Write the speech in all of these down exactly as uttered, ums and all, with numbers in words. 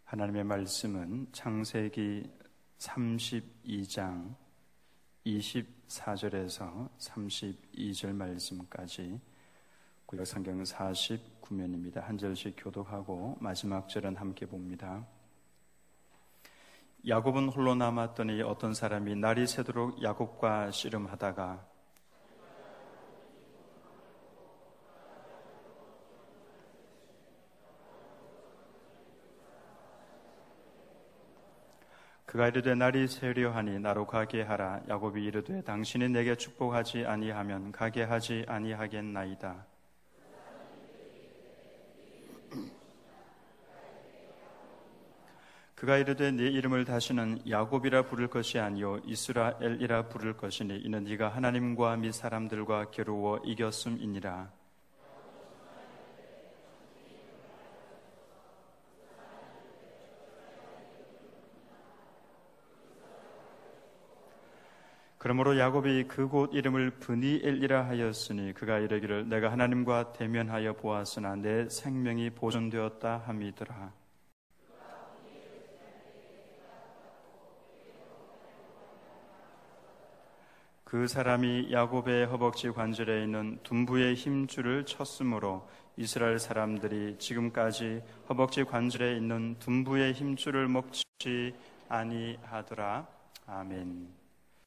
하나님의 말씀은 창세기 삼십이 장 이십사 절에서 삼십이 절 말씀까지 구약성경 사십구 면입니다. 한 절씩 교독하고 마지막 절은 함께 봅니다. 야곱은 홀로 남았더니 어떤 사람이 날이 새도록 야곱과 씨름하다가 그가 이르되 날이 새려 하니 나로 가게 하라. 야곱이 이르되 당신이 내게 축복하지 아니하면 가게 하지 아니하겠나이다. 그가 이르되 네 이름을 다시는 야곱이라 부를 것이 아니요 이스라엘이라 부를 것이니 이는 네가 하나님과 및 사람들과 겨루어 이겼음이니라. 그러므로 야곱이 그곳 이름을 브니엘이라 하였으니 그가 이르기를 내가 하나님과 대면하여 보았으나 내 생명이 보존되었다 함이더라. 그 사람이 야곱의 허벅지 관절에 있는 둔부의 힘줄을 쳤으므로 이스라엘 사람들이 지금까지 허벅지 관절에 있는 둔부의 힘줄을 먹지 아니하더라. 아멘.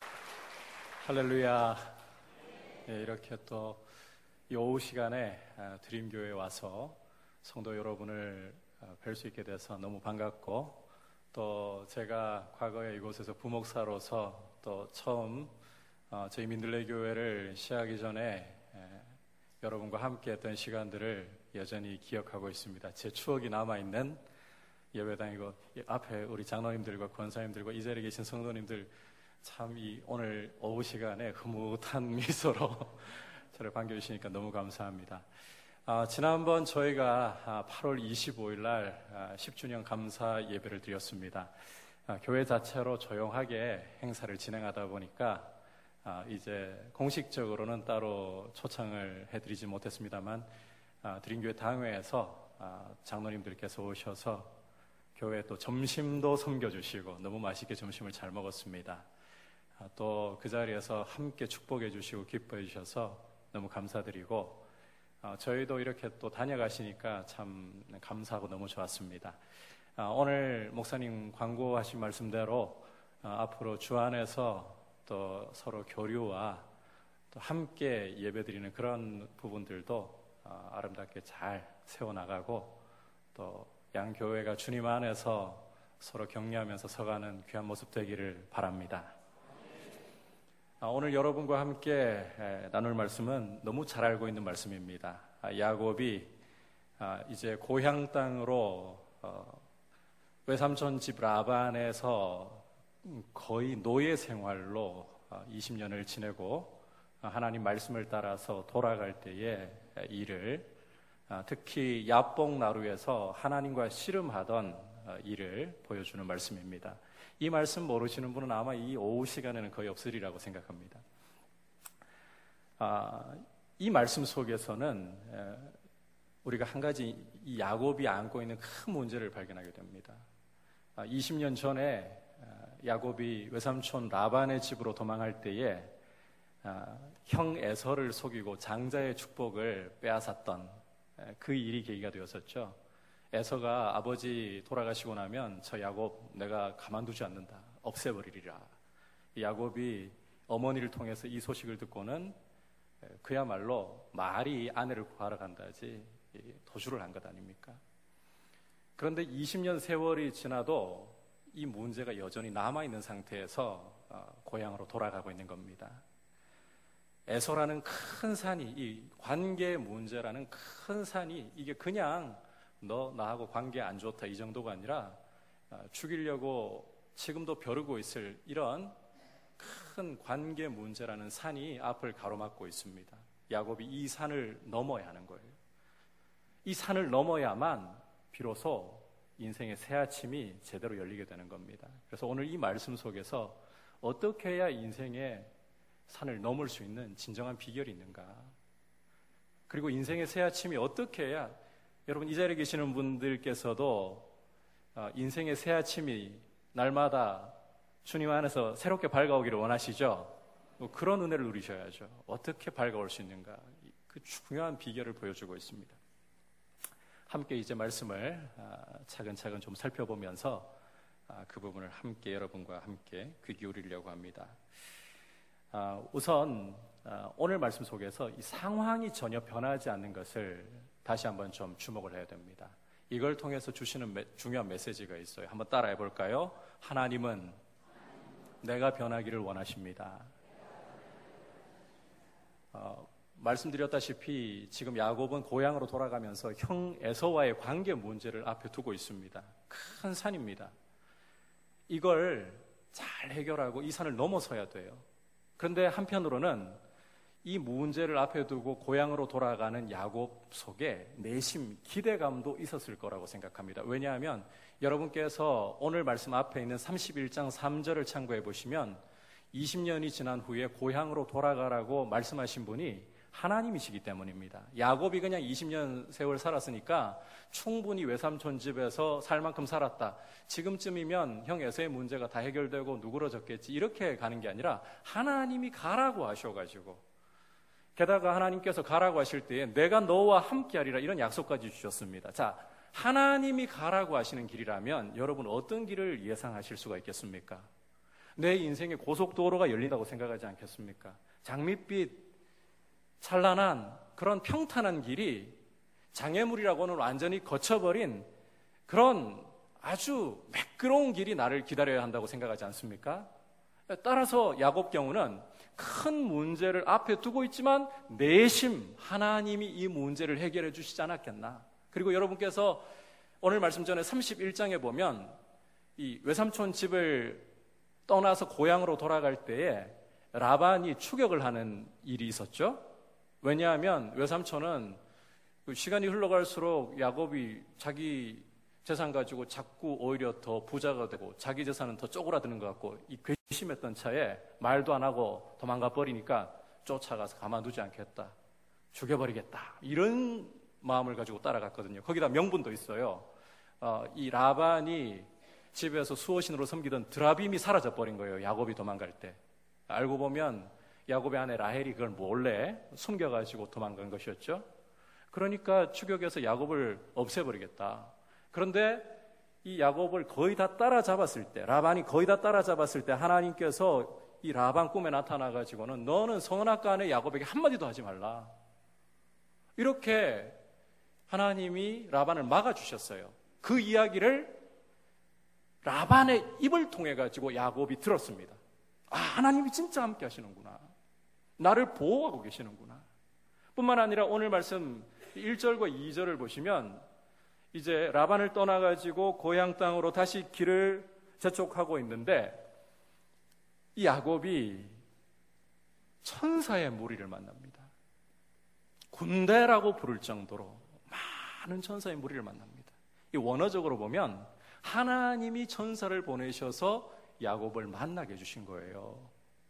할렐루야. 네, 이렇게 또 이 오후 시간에 드림교회에 와서 성도 여러분을 뵐 수 있게 돼서 너무 반갑고, 또 제가 과거에 이곳에서 부목사로서 또 처음 저희 민들레 교회를 시작하기 전에 여러분과 함께 했던 시간들을 여전히 기억하고 있습니다. 제 추억이 남아있는 예배당이고, 앞에 우리 장로님들과 권사님들과 이 자리에 계신 성도님들 참 이 오늘 오후 시간에 흐뭇한 미소로 저를 반겨주시니까 너무 감사합니다. 아, 지난번 저희가 팔월 이십오일 날 십 주년 감사 예배를 드렸습니다. 아, 교회 자체로 조용하게 행사를 진행하다 보니까 아, 이제 공식적으로는 따로 초청을 해드리지 못했습니다만 아, 드림교회 당회에서 아, 장로님들께서 오셔서 교회 또 점심도 섬겨주시고 너무 맛있게 점심을 잘 먹었습니다. 또 그 자리에서 함께 축복해 주시고 기뻐해 주셔서 너무 감사드리고, 저희도 이렇게 또 다녀가시니까 참 감사하고 너무 좋았습니다. 오늘 목사님 광고하신 말씀대로 앞으로 주 안에서 또 서로 교류와 또 함께 예배드리는 그런 부분들도 아름답게 잘 세워나가고, 또 양교회가 주님 안에서 서로 격려하면서 서가는 귀한 모습 되기를 바랍니다. 오늘 여러분과 함께 나눌 말씀은 너무 잘 알고 있는 말씀입니다. 야곱이 이제 고향 땅으로 외삼촌 집 라반에서 거의 노예 생활로 이십 년을 지내고 하나님 말씀을 따라서 돌아갈 때의 일을, 특히 야복 나루에서 하나님과 씨름하던 일을 보여주는 말씀입니다. 이 말씀 모르시는 분은 아마 이 오후 시간에는 거의 없으리라고 생각합니다. 아, 이 말씀 속에서는 우리가 한 가지 이 야곱이 안고 있는 큰 문제를 발견하게 됩니다. 아, 이십 년 전에 야곱이 외삼촌 라반의 집으로 도망할 때에 아, 형 에서를 속이고 장자의 축복을 빼앗았던 그 일이 계기가 되었었죠. 에서가 아버지 돌아가시고 나면 저 야곱 내가 가만두지 않는다, 없애버리리라. 야곱이 어머니를 통해서 이 소식을 듣고는 그야말로 말이 아내를 구하러 간다지 도주를 한 것 아닙니까? 그런데 이십 년 세월이 지나도 이 문제가 여전히 남아있는 상태에서 고향으로 돌아가고 있는 겁니다. 에서라는 큰 산이, 이 관계 문제라는 큰 산이, 이게 그냥 너 나하고 관계 안 좋다 이 정도가 아니라 죽이려고 지금도 벼르고 있을 이런 큰 관계 문제라는 산이 앞을 가로막고 있습니다. 야곱이 이 산을 넘어야 하는 거예요. 이 산을 넘어야만 비로소 인생의 새 아침이 제대로 열리게 되는 겁니다. 그래서 오늘 이 말씀 속에서 어떻게 해야 인생의 산을 넘을 수 있는 진정한 비결이 있는가, 그리고 인생의 새 아침이 어떻게 해야, 여러분 이 자리에 계시는 분들께서도 어, 인생의 새 아침이 날마다 주님 안에서 새롭게 밝아오기를 원하시죠? 뭐 그런 은혜를 누리셔야죠. 어떻게 밝아올 수 있는가? 그 중요한 비결을 보여주고 있습니다. 함께 이제 말씀을 차근차근 좀 살펴보면서 그 부분을 함께 여러분과 함께 귀 기울이려고 합니다. 우선 오늘 말씀 속에서 이 상황이 전혀 변하지 않는 것을 다시 한번 좀 주목을 해야 됩니다. 이걸 통해서 주시는 메, 중요한 메시지가 있어요. 한번 따라해 볼까요? 하나님은 내가 변하기를 원하십니다. 어, 말씀드렸다시피 지금 야곱은 고향으로 돌아가면서 형 에서와의 관계 문제를 앞에 두고 있습니다. 큰 산입니다. 이걸 잘 해결하고 이 산을 넘어서야 돼요. 그런데 한편으로는 이 문제를 앞에 두고 고향으로 돌아가는 야곱 속에 내심 기대감도 있었을 거라고 생각합니다. 왜냐하면 여러분께서 오늘 말씀 앞에 있는 삼십일 장 삼 절을 참고해 보시면 이십 년이 지난 후에 고향으로 돌아가라고 말씀하신 분이 하나님이시기 때문입니다. 야곱이 그냥 이십 년 세월 살았으니까 충분히 외삼촌 집에서 살 만큼 살았다. 지금쯤이면 형 에서의 문제가 다 해결되고 누그러졌겠지. 이렇게 가는 게 아니라 하나님이 가라고 하셔가지고, 게다가 하나님께서 가라고 하실 때에 내가 너와 함께하리라 이런 약속까지 주셨습니다. 자, 하나님이 가라고 하시는 길이라면 여러분 어떤 길을 예상하실 수가 있겠습니까? 내 인생에 고속도로가 열린다고 생각하지 않겠습니까? 장밋빛 찬란한 그런 평탄한 길이 장애물이라고는 완전히 거쳐버린 그런 아주 매끄러운 길이 나를 기다려야 한다고 생각하지 않습니까? 따라서 야곱 경우는 큰 문제를 앞에 두고 있지만 내심 하나님이 이 문제를 해결해 주시지 않았겠나. 그리고 여러분께서 오늘 말씀 전에 삼십일 장에 보면 이 외삼촌 집을 떠나서 고향으로 돌아갈 때에 라반이 추격을 하는 일이 있었죠. 왜냐하면 외삼촌은 시간이 흘러갈수록 야곱이 자기 재산 가지고 자꾸 오히려 더 부자가 되고 자기 재산은 더 쪼그라드는 것 같고 이 괘씸했던 차에 말도 안 하고 도망가 버리니까 쫓아가서 가만두지 않겠다, 죽여버리겠다, 이런 마음을 가지고 따라갔거든요. 거기다 명분도 있어요. 어, 이 라반이 집에서 수호신으로 섬기던 드라빔이 사라져버린 거예요. 야곱이 도망갈 때. 알고 보면 야곱의 아내 라헬이 그걸 몰래 숨겨가지고 도망간 것이었죠. 그러니까 추격해서 야곱을 없애버리겠다. 그런데 이 야곱을 거의 다 따라잡았을 때, 라반이 거의 다 따라잡았을 때 하나님께서 이 라반 꿈에 나타나가지고는 너는 선악과 안에 야곱에게 한마디도 하지 말라, 이렇게 하나님이 라반을 막아주셨어요. 그 이야기를 라반의 입을 통해 가지고 야곱이 들었습니다. 아, 하나님이 진짜 함께 하시는구나, 나를 보호하고 계시는구나. 뿐만 아니라 오늘 말씀 일 절과 이 절을 보시면 이제 라반을 떠나가지고 고향 땅으로 다시 길을 재촉하고 있는데 이 야곱이 천사의 무리를 만납니다. 군대라고 부를 정도로 많은 천사의 무리를 만납니다. 이 원어적으로 보면 하나님이 천사를 보내셔서 야곱을 만나게 해주신 거예요.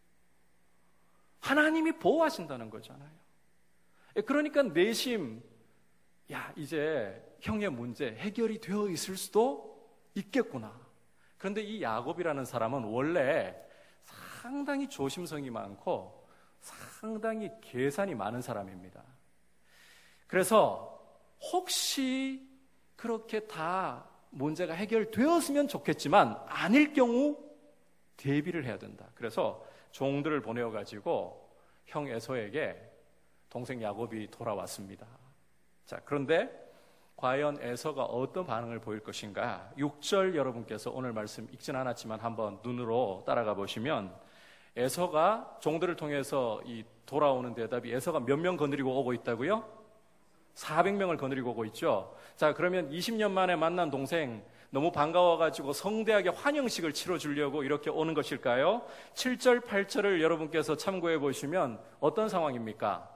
하나님이 보호하신다는 거잖아요. 그러니까 내심 야, 이제 형의 문제 해결이 되어 있을 수도 있겠구나. 그런데 이 야곱이라는 사람은 원래 상당히 조심성이 많고 상당히 계산이 많은 사람입니다. 그래서 혹시 그렇게 다 문제가 해결되었으면 좋겠지만 아닐 경우 대비를 해야 된다. 그래서 종들을 보내어가지고 형 에서에게 동생 야곱이 돌아왔습니다. 자, 그런데 과연 에서가 어떤 반응을 보일 것인가? 육 절 여러분께서 오늘 말씀 읽진 않았지만 한번 눈으로 따라가 보시면 에서가 종들을 통해서 이 돌아오는 대답이 에서가 몇 명 거느리고 오고 있다고요? 사백 명을 거느리고 오고 있죠. 자, 그러면 이십 년 만에 만난 동생 너무 반가워가지고 성대하게 환영식을 치러주려고 이렇게 오는 것일까요? 칠 절, 팔 절을 여러분께서 참고해 보시면 어떤 상황입니까?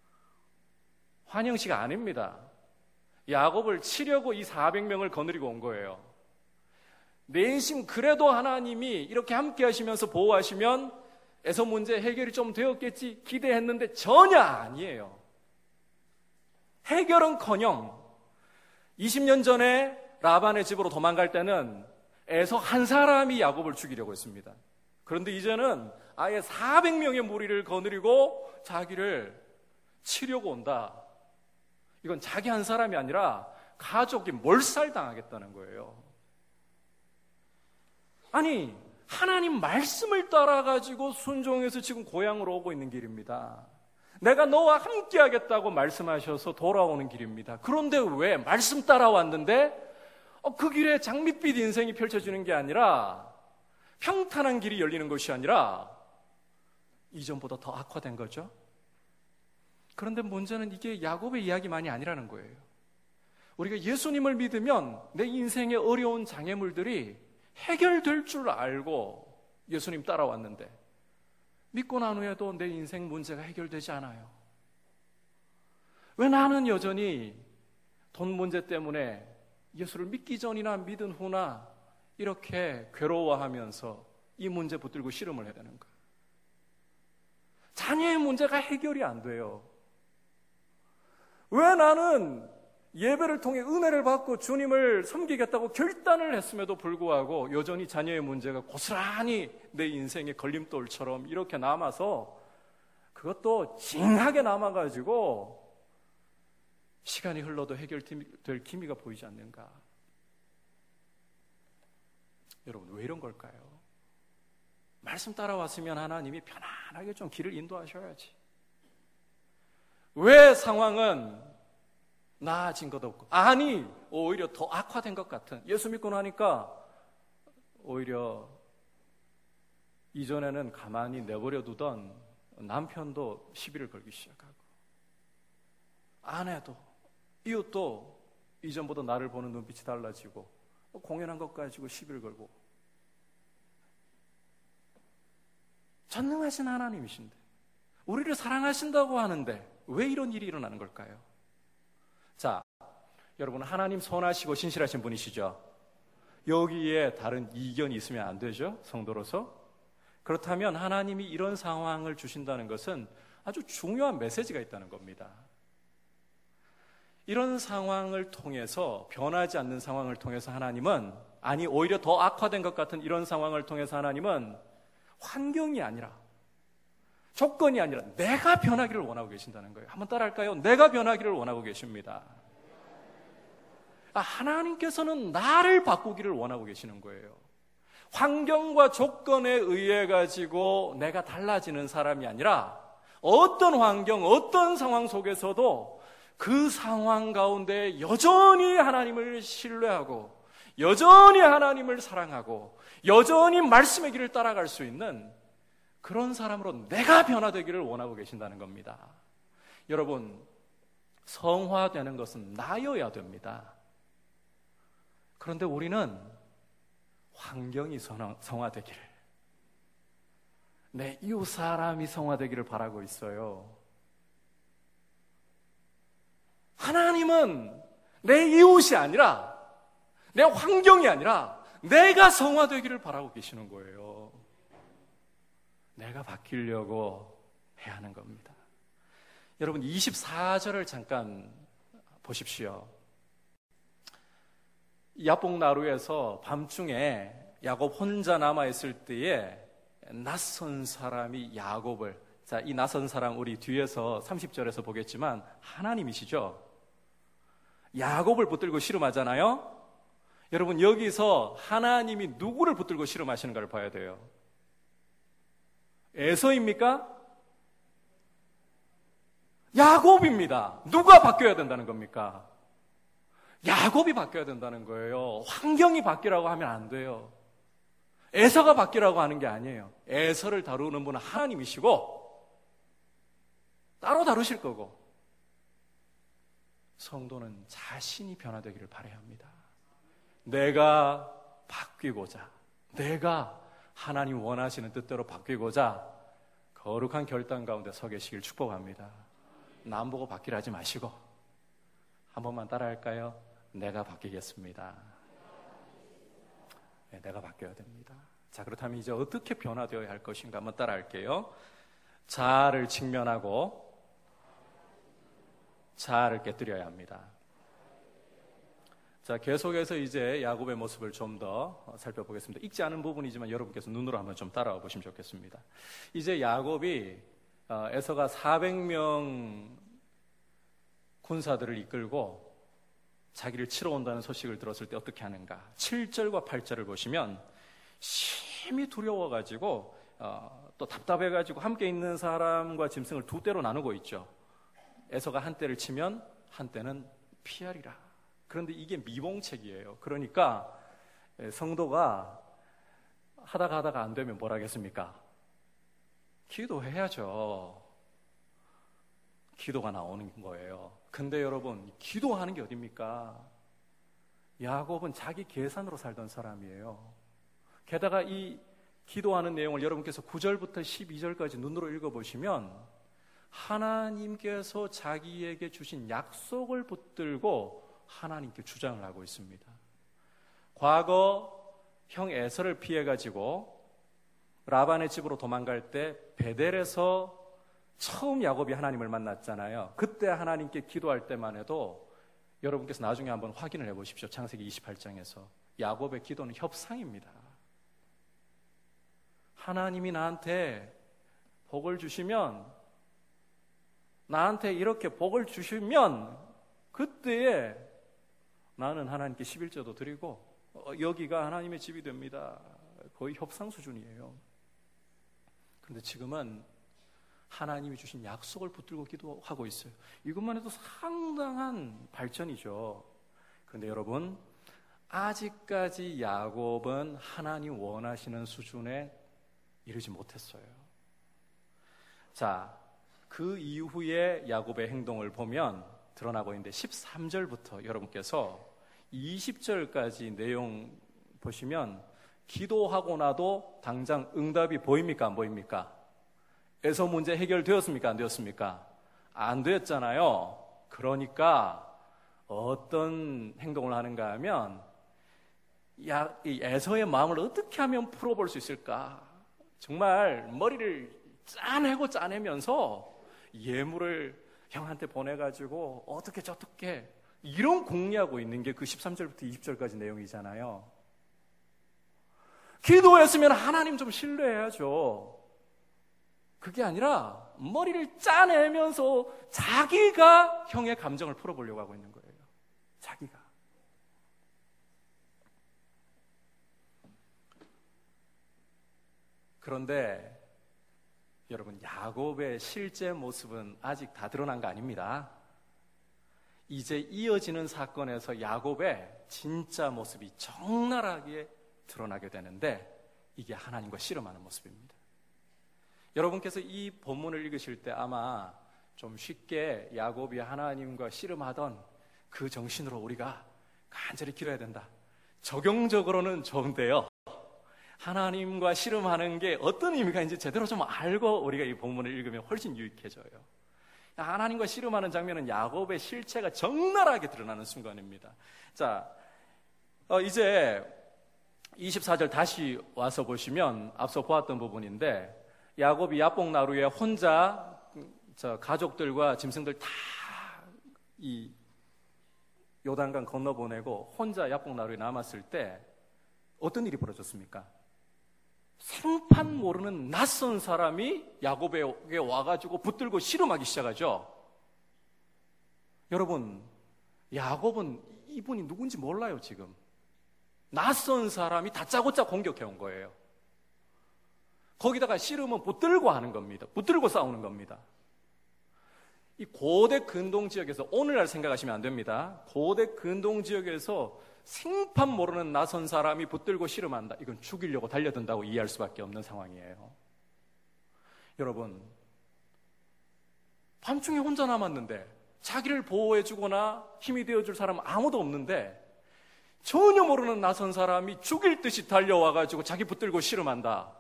환영식 아닙니다. 야곱을 치려고 이 사백 명을 거느리고 온 거예요. 내심 그래도 하나님이 이렇게 함께 하시면서 보호하시면 에서 문제 해결이 좀 되었겠지 기대했는데 전혀 아니에요. 해결은커녕 이십 년 전에 라반의 집으로 도망갈 때는 에서 한 사람이 야곱을 죽이려고 했습니다. 그런데 이제는 아예 사백 명의 무리를 거느리고 자기를 치려고 온다. 이건 자기 한 사람이 아니라 가족이 몰살당하겠다는 거예요. 아니, 하나님 말씀을 따라가지고 순종해서 지금 고향으로 오고 있는 길입니다. 내가 너와 함께 하겠다고 말씀하셔서 돌아오는 길입니다. 그런데 왜 말씀 따라왔는데 어, 그 길에 장밋빛 인생이 펼쳐지는 게 아니라 평탄한 길이 열리는 것이 아니라 이전보다 더 악화된 거죠. 그런데 문제는 이게 야곱의 이야기만이 아니라는 거예요. 우리가 예수님을 믿으면 내 인생의 어려운 장애물들이 해결될 줄 알고 예수님 따라왔는데 믿고 난 후에도 내 인생 문제가 해결되지 않아요. 왜 나는 여전히 돈 문제 때문에 예수를 믿기 전이나 믿은 후나 이렇게 괴로워하면서 이 문제 붙들고 씨름을 해야 되는가? 자녀의 문제가 해결이 안 돼요. 왜 나는 예배를 통해 은혜를 받고 주님을 섬기겠다고 결단을 했음에도 불구하고 여전히 자녀의 문제가 고스란히 내 인생의 걸림돌처럼 이렇게 남아서 그것도 징하게 남아가지고 시간이 흘러도 해결될 기미가 보이지 않는가? 여러분, 왜 이런 걸까요? 말씀 따라왔으면 하나님이 편안하게 좀 길을 인도하셔야지. 왜 상황은 나아진 것 없고, 아니 오히려 더 악화된 것 같은, 예수 믿고 나니까 오히려 이전에는 가만히 내버려 두던 남편도 시비를 걸기 시작하고, 아내도 이웃도 이전보다 나를 보는 눈빛이 달라지고, 공연한 것 가지고 시비를 걸고. 전능하신 하나님이신데, 우리를 사랑하신다고 하는데 왜 이런 일이 일어나는 걸까요? 자, 여러분, 하나님 선하시고 신실하신 분이시죠? 여기에 다른 이견이 있으면 안 되죠, 성도로서. 그렇다면 하나님이 이런 상황을 주신다는 것은 아주 중요한 메시지가 있다는 겁니다. 이런 상황을 통해서, 변하지 않는 상황을 통해서 하나님은, 아니 오히려 더 악화된 것 같은 이런 상황을 통해서 하나님은 환경이 아니라, 조건이 아니라 내가 변하기를 원하고 계신다는 거예요. 한번 따라할까요? 내가 변하기를 원하고 계십니다. 하나님께서는 나를 바꾸기를 원하고 계시는 거예요. 환경과 조건에 의해 가지고 내가 달라지는 사람이 아니라, 어떤 환경, 어떤 상황 속에서도 그 상황 가운데 여전히 하나님을 신뢰하고, 여전히 하나님을 사랑하고, 여전히 말씀의 길을 따라갈 수 있는 그런 사람으로 내가 변화되기를 원하고 계신다는 겁니다. 여러분, 성화되는 것은 나여야 됩니다. 그런데 우리는 환경이 성화되기를, 내 이웃 사람이 성화되기를 바라고 있어요. 하나님은 내 이웃이 아니라, 내 환경이 아니라 내가 성화되기를 바라고 계시는 거예요. 내가 바뀌려고 해야 하는 겁니다. 여러분, 이십사 절을 잠깐 보십시오. 야복나루에서 밤중에 야곱 혼자 남아있을 때에 낯선 사람이 야곱을, 자, 이 낯선 사람 우리 뒤에서 삼십 절에서 보겠지만 하나님이시죠. 야곱을 붙들고 씨름하잖아요. 여러분, 여기서 하나님이 누구를 붙들고 씨름하시는가를 봐야 돼요. 에서입니까? 야곱입니다. 누가 바뀌어야 된다는 겁니까? 야곱이 바뀌어야 된다는 거예요. 환경이 바뀌라고 하면 안 돼요. 에서가 바뀌라고 하는 게 아니에요. 에서를 다루는 분은 하나님이시고 따로 다루실 거고, 성도는 자신이 변화되기를 바라야 합니다. 내가 바뀌고자, 내가 하나님 원하시는 뜻대로 바뀌고자 거룩한 결단 가운데 서 계시길 축복합니다. 남 보고 바뀌라 하지 마시고 한 번만 따라할까요? 내가 바뀌겠습니다. 네, 내가 바뀌어야 됩니다. 자, 그렇다면 이제 어떻게 변화되어야 할 것인가 한번 따라할게요. 자아를 자아를 깨뜨려야 합니다. 자, 계속해서 이제 야곱의 모습을 좀 더 살펴보겠습니다. 읽지 않은 부분이지만 여러분께서 눈으로 한번 좀 따라와 보시면 좋겠습니다. 이제 야곱이 에서가 사백 명 군사들을 이끌고 자기를 치러 온다는 소식을 들었을 때 어떻게 하는가? 칠 절과 팔 절을 보시면 심히 두려워가지고 어, 또 답답해가지고 함께 있는 사람과 짐승을 두 대로 나누고 있죠. 에서가 한 대를 치면 한 대는 피하리라. 그런데 이게 미봉책이에요. 그러니까 성도가 하다가 하다가 안 되면 뭘 하겠습니까? 기도해야죠. 기도가 나오는 거예요. 근데 여러분, 기도하는 게 어딥니까? 야곱은 자기 계산으로 살던 사람이에요. 게다가 이 기도하는 내용을 여러분께서 구 절부터 십이 절까지 눈으로 읽어보시면 하나님께서 자기에게 주신 약속을 붙들고 하나님께 주장을 하고 있습니다. 과거 형 에서를 피해가지고 라반의 집으로 도망갈 때 베델에서 처음 야곱이 하나님을 만났잖아요. 그때 하나님께 기도할 때만 해도 여러분께서 나중에 한번 확인을 해보십시오. 창세기 이십팔 장에서 야곱의 기도는 협상입니다. 하나님이 나한테 복을 주시면, 나한테 이렇게 복을 주시면 그때에 나는 하나님께 십일조도 드리고 어, 여기가 하나님의 집이 됩니다. 거의 협상 수준이에요. 그런데 지금은 하나님이 주신 약속을 붙들고 기도하고 있어요. 이것만 해도 상당한 발전이죠. 그런데 여러분, 아직까지 야곱은 하나님 원하시는 수준에 이르지 못했어요. 자, 그 이후에 야곱의 행동을 보면 드러나고 있는데 십삼 절부터 여러분께서 이십 절까지 내용 보시면 기도하고 나도 당장 응답이 보입니까? 안 보입니까? 에서 문제 해결되었습니까? 안 되었습니까? 안 되었잖아요. 그러니까 어떤 행동을 하는가 하면 야, 이 에서의 마음을 어떻게 하면 풀어볼 수 있을까? 정말 머리를 짜내고 짜내면서 예물을 형한테 보내가지고 어떻게 저떻게 이런 공략하고 있는 게 그 십삼 절부터 이십 절까지 내용이잖아요. 기도했으면 하나님 좀 신뢰해야죠. 그게 아니라 머리를 짜내면서 자기가 형의 감정을 풀어보려고 하고 있는 거예요. 자기가. 그런데 여러분, 야곱의 실제 모습은 아직 다 드러난 거 아닙니다. 이제 이어지는 사건에서 야곱의 진짜 모습이 적나라하게 드러나게 되는데 이게 하나님과 씨름하는 모습입니다. 여러분께서 이 본문을 읽으실 때 아마 좀 쉽게 야곱이 하나님과 씨름하던 그 정신으로 우리가 간절히 기도해야 된다. 적용적으로는 좋은데요, 하나님과 씨름하는 게 어떤 의미가 있는지 제대로 좀 알고 우리가 이 본문을 읽으면 훨씬 유익해져요. 하나님과 씨름하는 장면은 야곱의 실체가 적나라하게 드러나는 순간입니다. 자, 어, 이제 이십사 절 다시 와서 보시면 앞서 보았던 부분인데 야곱이 야복나루에 혼자 저 가족들과 짐승들 다 이 요단강 건너보내고 혼자 야복나루에 남았을 때 어떤 일이 벌어졌습니까? 생판 모르는 낯선 사람이 야곱에게 와가지고 붙들고 씨름하기 시작하죠. 여러분, 야곱은 이분이 누군지 몰라요. 지금 낯선 사람이 다짜고짜 공격해온 거예요. 거기다가 씨름은 붙들고 하는 겁니다. 붙들고 싸우는 겁니다. 이 고대 근동 지역에서, 오늘날 생각하시면 안 됩니다. 고대 근동 지역에서 생판 모르는 낯선 사람이 붙들고 씨름한다. 이건 죽이려고 달려든다고 이해할 수밖에 없는 상황이에요. 여러분, 밤중에 혼자 남았는데 자기를 보호해주거나 힘이 되어줄 사람은 아무도 없는데 전혀 모르는 낯선 사람이 죽일 듯이 달려와가지고 자기 붙들고 씨름한다.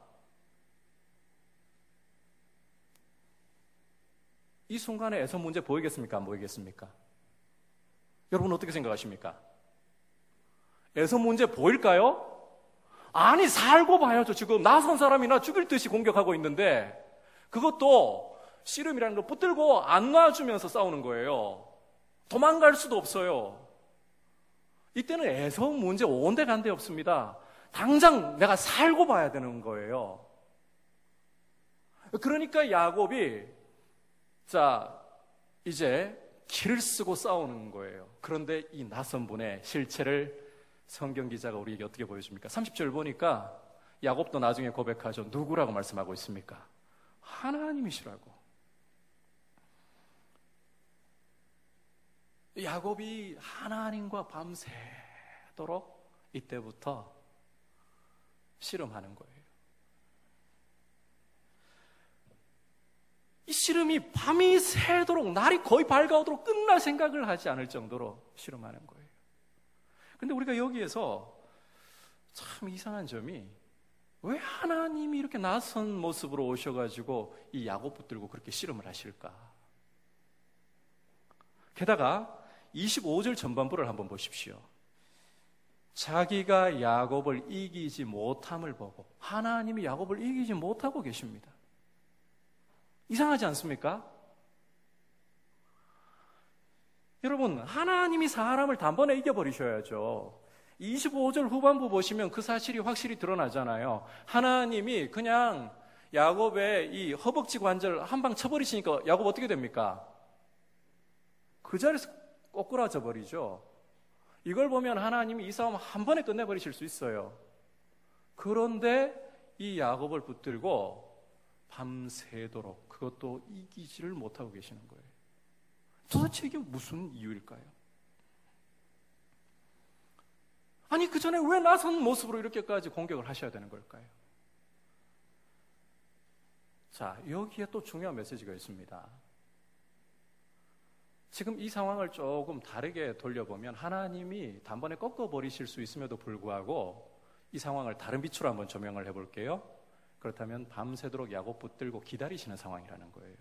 이 순간에 에서 문제 보이겠습니까? 안 보이겠습니까? 여러분 어떻게 생각하십니까? 에서 문제 보일까요? 아니, 살고 봐야죠. 지금 낯선 사람이 나 죽일 듯이 공격하고 있는데 그것도 씨름이라는 걸 붙들고 안 놔주면서 싸우는 거예요. 도망갈 수도 없어요. 이때는 에서 문제 온데간데 없습니다. 당장 내가 살고 봐야 되는 거예요. 그러니까 야곱이 자 이제 길을 쓰고 싸우는 거예요. 그런데 이 낯선 분의 실체를 성경 기자가 우리에게 어떻게 보여줍니까? 삼십 절 보니까 야곱도 나중에 고백하죠. 누구라고 말씀하고 있습니까? 하나님이시라고. 야곱이 하나님과 밤새도록 이때부터 씨름하는 거예요. 이 씨름이 밤이 새도록 날이 거의 밝아오도록 끝날 생각을 하지 않을 정도로 씨름하는 거예요. 근데 우리가 여기에서 참 이상한 점이 왜 하나님이 이렇게 낯선 모습으로 오셔가지고 이 야곱 붙들고 그렇게 씨름을 하실까? 게다가 이십오 절 전반부를 한번 보십시오. 자기가 야곱을 이기지 못함을 보고 하나님이 야곱을 이기지 못하고 계십니다. 이상하지 않습니까? 여러분, 하나님이 사람을 단번에 이겨버리셔야죠. 이십오 절 후반부 보시면 그 사실이 확실히 드러나잖아요. 하나님이 그냥 야곱의 이 허벅지 관절 한 방 쳐버리시니까 야곱 어떻게 됩니까? 그 자리에서 꼬꾸라져 버리죠. 이걸 보면 하나님이 이 싸움 한 번에 끝내버리실 수 있어요. 그런데 이 야곱을 붙들고 밤새도록 그것도 이기지를 못하고 계시는 거예요. 도대체 이게 무슨 이유일까요? 아니 그 전에 왜 낯선 모습으로 이렇게까지 공격을 하셔야 되는 걸까요? 자, 여기에 또 중요한 메시지가 있습니다. 지금 이 상황을 조금 다르게 돌려보면 하나님이 단번에 꺾어버리실 수 있음에도 불구하고 이 상황을 다른 빛으로 한번 조명을 해볼게요. 그렇다면 밤새도록 야곱 붙들고 기다리시는 상황이라는 거예요.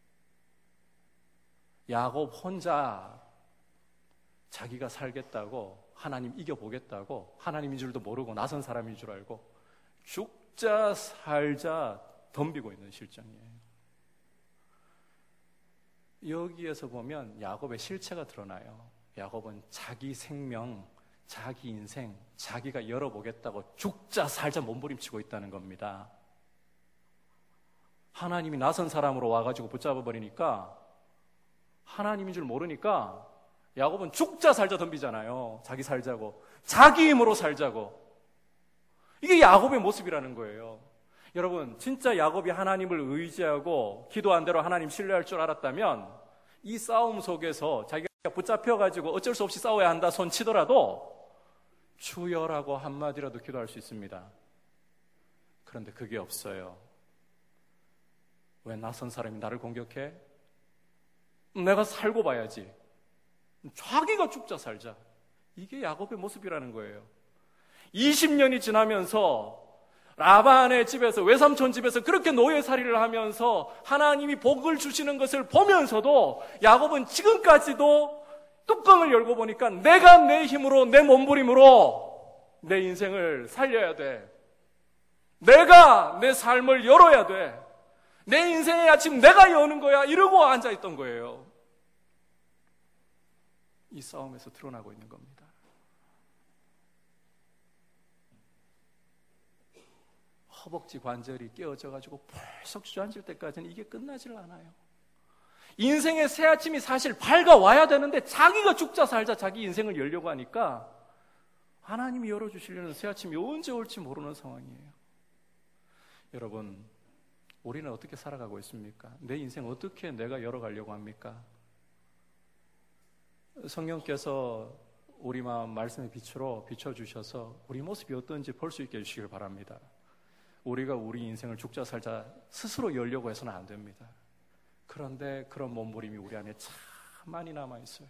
야곱 혼자 자기가 살겠다고 하나님 이겨보겠다고 하나님인 줄도 모르고 낯선 사람인 줄 알고 죽자 살자 덤비고 있는 실정이에요. 여기에서 보면 야곱의 실체가 드러나요. 야곱은 자기 생명, 자기 인생, 자기가 열어보겠다고 죽자 살자 몸부림치고 있다는 겁니다. 하나님이 낯선 사람으로 와가지고 붙잡아버리니까 하나님인 줄 모르니까 야곱은 죽자 살자 덤비잖아요. 자기 살자고, 자기 힘으로 살자고. 이게 야곱의 모습이라는 거예요. 여러분, 진짜 야곱이 하나님을 의지하고 기도한 대로 하나님 신뢰할 줄 알았다면 이 싸움 속에서 자기가 붙잡혀가지고 어쩔 수 없이 싸워야 한다 손 치더라도 주여라고 한마디라도 기도할 수 있습니다. 그런데 그게 없어요. 왜 낯선 사람이 나를 공격해? 내가 살고 봐야지. 자기가 죽자 살자. 이게 야곱의 모습이라는 거예요. 이십 년이 지나면서 라반의 집에서, 외삼촌 집에서 그렇게 노예살이를 하면서 하나님이 복을 주시는 것을 보면서도 야곱은 지금까지도 뚜껑을 열고 보니까 내가 내 힘으로, 내 몸부림으로 내 인생을 살려야 돼. 내가 내 삶을 열어야 돼. 내 인생의 아침 내가 여는 거야. 이러고 앉아있던 거예요. 이 싸움에서 드러나고 있는 겁니다. 허벅지 관절이 깨어져가지고 펄썩 주저앉을 때까지는 이게 끝나질 않아요. 인생의 새 아침이 사실 밝아와야 되는데 자기가 죽자 살자 자기 인생을 열려고 하니까 하나님이 열어주시려는 새 아침이 언제 올지 모르는 상황이에요. 여러분, 우리는 어떻게 살아가고 있습니까? 내 인생 어떻게 내가 열어가려고 합니까? 성령께서 우리 마음 말씀의 빛으로 비춰주셔서 우리 모습이 어떤지 볼 수 있게 해주시길 바랍니다. 우리가 우리 인생을 죽자 살자 스스로 열려고 해서는 안 됩니다. 그런데 그런 몸부림이 우리 안에 참 많이 남아있어요.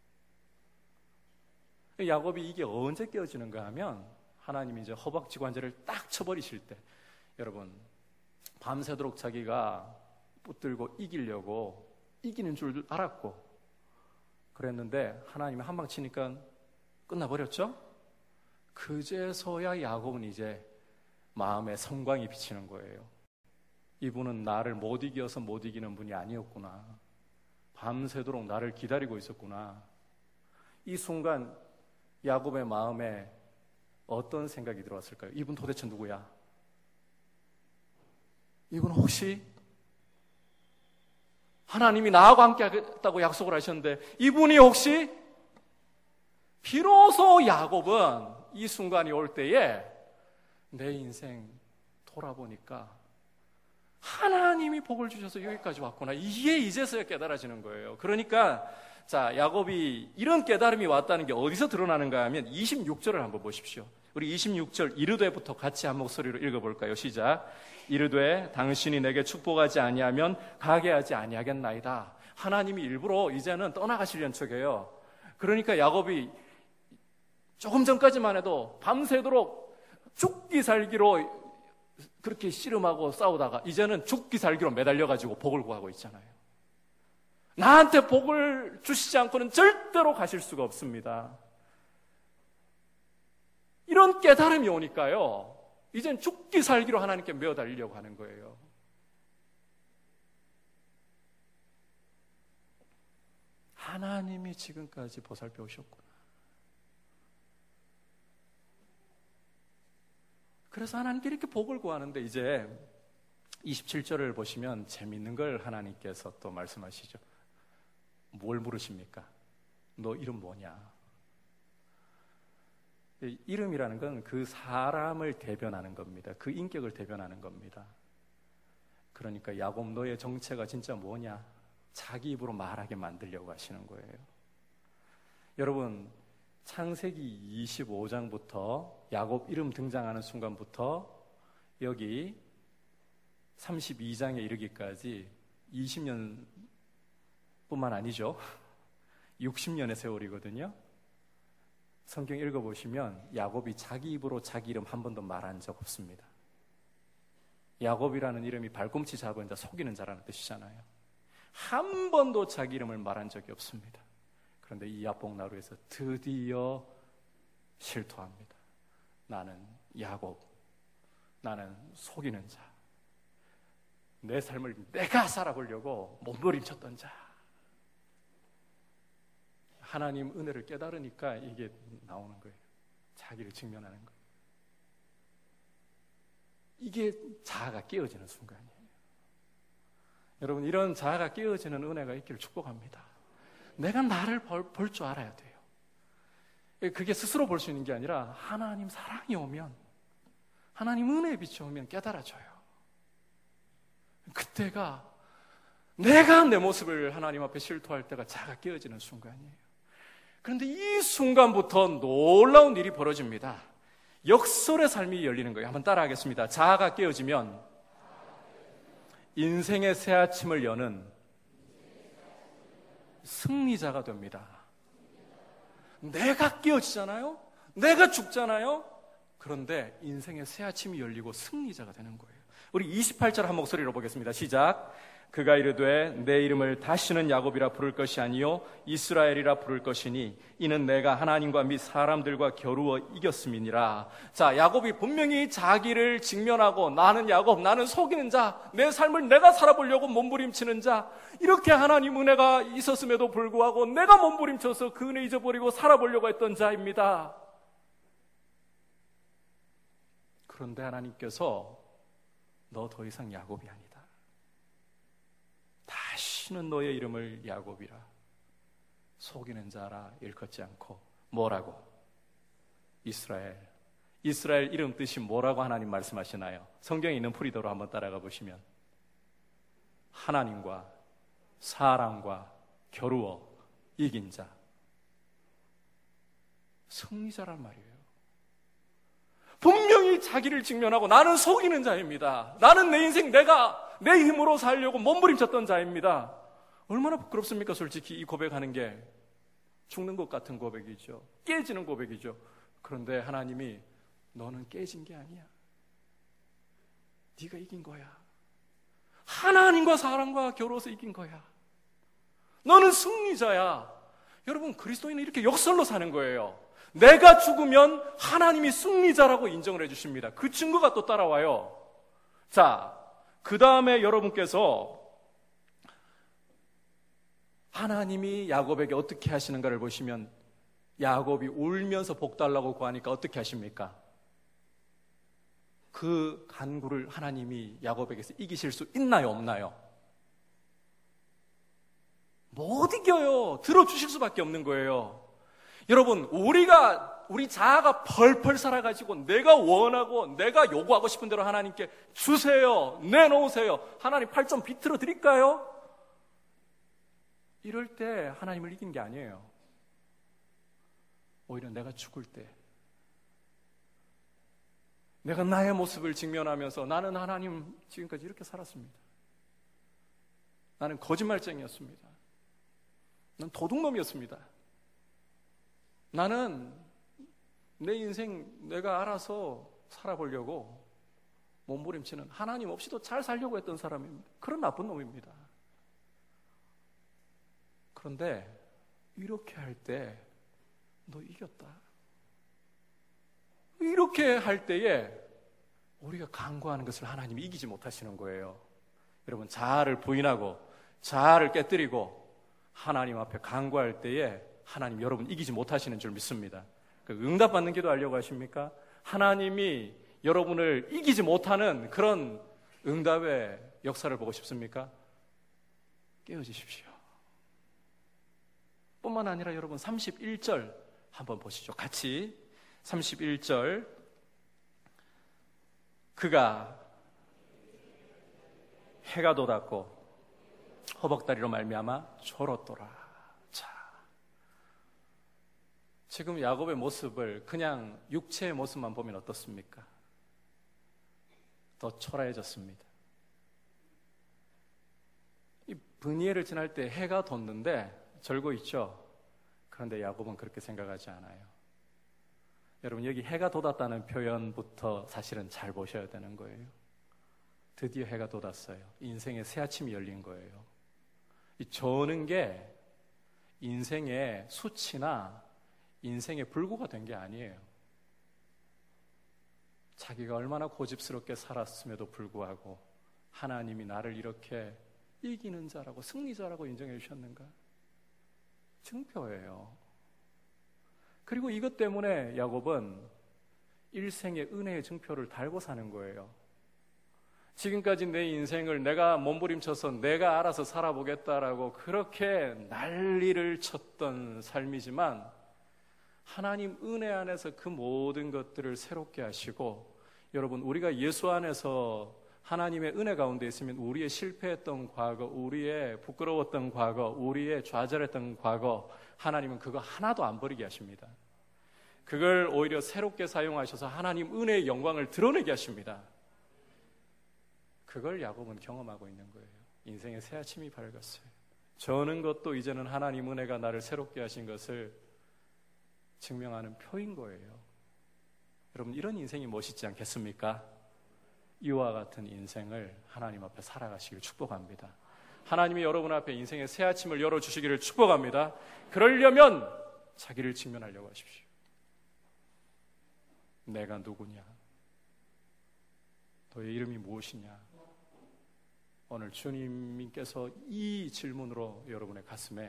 야곱이 이게 언제 깨어지는가 하면 하나님이 이제 허벅지 관절을 딱 쳐버리실 때, 여러분 밤새도록 자기가 붙들고 이기려고 이기는 줄 알았고 그랬는데 하나님이 한 방 치니까 끝나버렸죠? 그제서야 야곱은 이제 마음에 성광이 비치는 거예요. 이분은 나를 못 이겨서 못 이기는 분이 아니었구나. 밤새도록 나를 기다리고 있었구나. 이 순간 야곱의 마음에 어떤 생각이 들어왔을까요? 이분 도대체 누구야? 이분 혹시 하나님이 나하고 함께 하겠다고 약속을 하셨는데 이분이 혹시 비로소 야곱은 이 순간이 올 때에 내 인생 돌아보니까 하나님이 복을 주셔서 여기까지 왔구나. 이게 이제서야 깨달아지는 거예요. 그러니까 자, 야곱이 이런 깨달음이 왔다는 게 어디서 드러나는가 하면 이십육 절을 한번 보십시오. 우리 이십육 절 이르되부터 같이 한 목소리로 읽어볼까요? 시작. 이르되 당신이 내게 축복하지 아니하면 가게 하지 아니하겠나이다. 하나님이 일부러 이제는 떠나가시려는 척이에요. 그러니까 야곱이 조금 전까지만 해도 밤새도록 죽기 살기로 그렇게 씨름하고 싸우다가 이제는 죽기 살기로 매달려가지고 복을 구하고 있잖아요. 나한테 복을 주시지 않고는 절대로 가실 수가 없습니다. 이런 깨달음이 오니까요, 이젠 죽기 살기로 하나님께 매어달리려고 하는 거예요. 하나님이 지금까지 보살펴 오셨구나. 그래서 하나님께 이렇게 복을 구하는데 이제 이십칠 절을 보시면 재밌는 걸 하나님께서 또 말씀하시죠. 뭘 물으십니까? 너 이름 뭐냐? 이름이라는 건 그 사람을 대변하는 겁니다. 그 인격을 대변하는 겁니다. 그러니까 야곱 너의 정체가 진짜 뭐냐? 자기 입으로 말하게 만들려고 하시는 거예요. 여러분, 창세기 이십오 장부터 야곱 이름 등장하는 순간부터 여기 삼십이 장에 이르기까지 이십 년 뿐만 아니죠. 육십 년의 세월이거든요. 성경 읽어보시면 야곱이 자기 입으로 자기 이름 한 번도 말한 적 없습니다. 야곱이라는 이름이 발꿈치 잡은 자, 속이는 자라는 뜻이잖아요. 한 번도 자기 이름을 말한 적이 없습니다. 그런데 이 야복나루에서 드디어 실토합니다. 나는 야곱, 나는 속이는 자, 내 삶을 내가 살아보려고 몸부림쳤던 자. 하나님 은혜를 깨달으니까 이게 나오는 거예요. 자기를 직면하는 거예요. 이게 자아가 깨어지는 순간이에요. 여러분, 이런 자아가 깨어지는 은혜가 있기를 축복합니다. 내가 나를 볼 줄 알아야 돼요. 그게 스스로 볼 수 있는 게 아니라 하나님 사랑이 오면, 하나님 은혜의 빛이 오면 깨달아져요. 그때가 내가 내 모습을 하나님 앞에 실토할 때가 자아가 깨어지는 순간이에요. 그런데 이 순간부터 놀라운 일이 벌어집니다. 역설의 삶이 열리는 거예요. 한번 따라하겠습니다. 자아가 깨어지면 인생의 새 아침을 여는 승리자가 됩니다. 내가 깨어지잖아요? 내가 죽잖아요? 그런데 인생의 새 아침이 열리고 승리자가 되는 거예요. 우리 이십팔 절 한 목소리로 보겠습니다. 시작. 그가 이르되 내 이름을 다시는 야곱이라 부를 것이 아니요 이스라엘이라 부를 것이니 이는 내가 하나님과 및 사람들과 겨루어 이겼음이니라. 자, 야곱이 분명히 자기를 직면하고 나는 야곱, 나는 속이는 자, 내 삶을 내가 살아보려고 몸부림치는 자, 이렇게 하나님 은혜가 있었음에도 불구하고 내가 몸부림쳐서 그 은혜 잊어버리고 살아보려고 했던 자입니다. 그런데 하나님께서 너 더 이상 야곱이 아니다. 다시는 너의 이름을 야곱이라, 속이는 자라 일컫지 않고 뭐라고? 이스라엘. 이스라엘 이름 뜻이 뭐라고 하나님 말씀하시나요? 성경에 있는 프리더로 한번 따라가 보시면 하나님과 사람과 겨루어 이긴 자, 승리자란 말이에요. 분명히 자기를 직면하고 나는 속이는 자입니다. 나는 내 인생 내가 내 힘으로 살려고 몸부림쳤던 자입니다. 얼마나 부끄럽습니까? 솔직히 이 고백하는 게 죽는 것 같은 고백이죠. 깨지는 고백이죠. 그런데 하나님이 너는 깨진 게 아니야. 네가 이긴 거야. 하나님과 사람과 겨루어서 이긴 거야. 너는 승리자야. 여러분, 그리스도인은 이렇게 역설로 사는 거예요. 내가 죽으면 하나님이 승리자라고 인정을 해주십니다. 그 증거가 또 따라와요. 자, 그 다음에 여러분께서 하나님이 야곱에게 어떻게 하시는가를 보시면 야곱이 울면서 복 달라고 구하니까 어떻게 하십니까? 그 간구를 하나님이 야곱에게서 이기실 수 있나요, 없나요? 못 이겨요. 들어주실 수밖에 없는 거예요. 여러분, 우리가 우리 자아가 펄펄 살아가지고 내가 원하고 내가 요구하고 싶은 대로 하나님께 주세요, 내놓으세요, 하나님 팔 점 비틀어 드릴까요? 이럴 때 하나님을 이긴 게 아니에요. 오히려 내가 죽을 때, 내가 나의 모습을 직면하면서 나는 하나님 지금까지 이렇게 살았습니다. 나는 거짓말쟁이였습니다. 난 도둑놈이었습니다. 나는 내 인생 내가 알아서 살아보려고 몸부림치는, 하나님 없이도 잘 살려고 했던 사람입니다. 그런 나쁜 놈입니다. 그런데 이렇게 할 때 너 이겼다. 이렇게 할 때에 우리가 간구하는 것을 하나님이 이기지 못하시는 거예요. 여러분, 자아를 부인하고 자아를 깨뜨리고 하나님 앞에 간구할 때에 하나님 여러분 이기지 못하시는 줄 믿습니다. 응답받는 기도 하려고 하십니까? 하나님이 여러분을 이기지 못하는 그런 응답의 역사를 보고 싶습니까? 깨어지십시오. 뿐만 아니라 여러분 삼십일 절 한번 보시죠. 같이 삼십일 절, 그가 해가 돋았고 허벅다리로 말미암아 졸었더라. 자, 지금 야곱의 모습을 그냥 육체의 모습만 보면 어떻습니까? 더 초라해졌습니다. 이 브니엘을 지날 때 해가 돋는데 절고 있죠. 그런데 야곱은 그렇게 생각하지 않아요. 여러분, 여기 해가 돋았다는 표현부터 사실은 잘 보셔야 되는 거예요. 드디어 해가 돋았어요. 인생의 새 아침이 열린 거예요. 이 저는 게 인생의 수치나 인생의 불구가 된 게 아니에요. 자기가 얼마나 고집스럽게 살았음에도 불구하고 하나님이 나를 이렇게 이기는 자라고, 승리자라고 인정해 주셨는가? 증표예요. 그리고 이것 때문에 야곱은 일생의 은혜의 증표를 달고 사는 거예요. 지금까지 내 인생을 내가 몸부림쳐서 내가 알아서 살아보겠다라고 그렇게 난리를 쳤던 삶이지만 하나님 은혜 안에서 그 모든 것들을 새롭게 하시고, 여러분, 우리가 예수 안에서 하나님의 은혜 가운데 있으면 우리의 실패했던 과거, 우리의 부끄러웠던 과거, 우리의 좌절했던 과거, 하나님은 그거 하나도 안 버리게 하십니다. 그걸 오히려 새롭게 사용하셔서 하나님 은혜의 영광을 드러내게 하십니다. 그걸 야곱은 경험하고 있는 거예요. 인생의 새 아침이 밝았어요. 저는 것도 이제는 하나님 은혜가 나를 새롭게 하신 것을 증명하는 표인 거예요. 여러분, 이런 인생이 멋있지 않겠습니까? 이와 같은 인생을 하나님 앞에 살아가시길 축복합니다. 하나님이 여러분 앞에 인생의 새 아침을 열어주시기를 축복합니다. 그러려면 자기를 직면하려고 하십시오. 내가 누구냐? 너의 이름이 무엇이냐? 오늘 주님께서 이 질문으로 여러분의 가슴에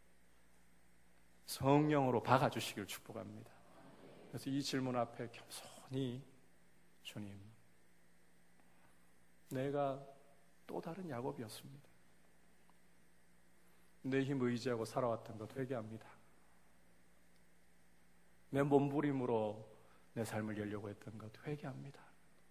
성령으로 박아주시길 축복합니다. 그래서 이 질문 앞에 겸손히, 주님, 내가 또 다른 야곱이었습니다. 내 힘 의지하고 살아왔던 것 회개합니다. 내 몸부림으로 내 삶을 열려고 했던 것 회개합니다.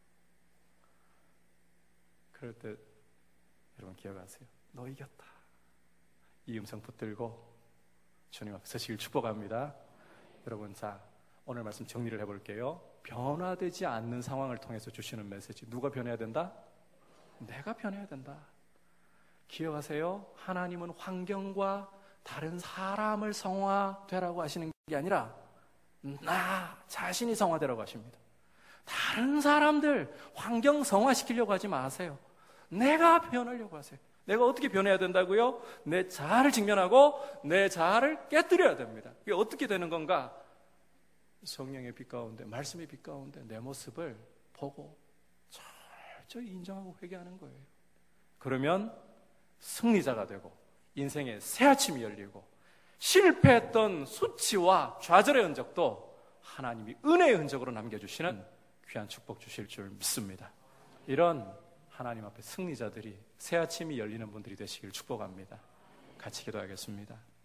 그럴 때 여러분 기억하세요. 너 이겼다. 이 음성 붙들고 주님 앞에 서시길 축복합니다. 여러분, 자, 오늘 말씀 정리를 해볼게요. 변화되지 않는 상황을 통해서 주시는 메시지. 누가 변해야 된다? 내가 변해야 된다. 기억하세요. 하나님은 환경과 다른 사람을 성화되라고 하시는 게 아니라 나 자신이 성화되라고 하십니다. 다른 사람들 환경 성화시키려고 하지 마세요. 내가 변하려고 하세요. 내가 어떻게 변해야 된다고요? 내 자아를 직면하고 내 자아를 깨뜨려야 됩니다. 이게 어떻게 되는 건가? 성령의 빛 가운데, 말씀의 빛 가운데 내 모습을 보고 철저히 인정하고 회개하는 거예요. 그러면 승리자가 되고 인생의 새 아침이 열리고 실패했던 수치와 좌절의 흔적도 하나님이 은혜의 흔적으로 남겨주시는 귀한 축복 주실 줄 믿습니다. 이런 하나님 앞에 승리자들이 새 아침이 열리는 분들이 되시길 축복합니다. 같이 기도하겠습니다.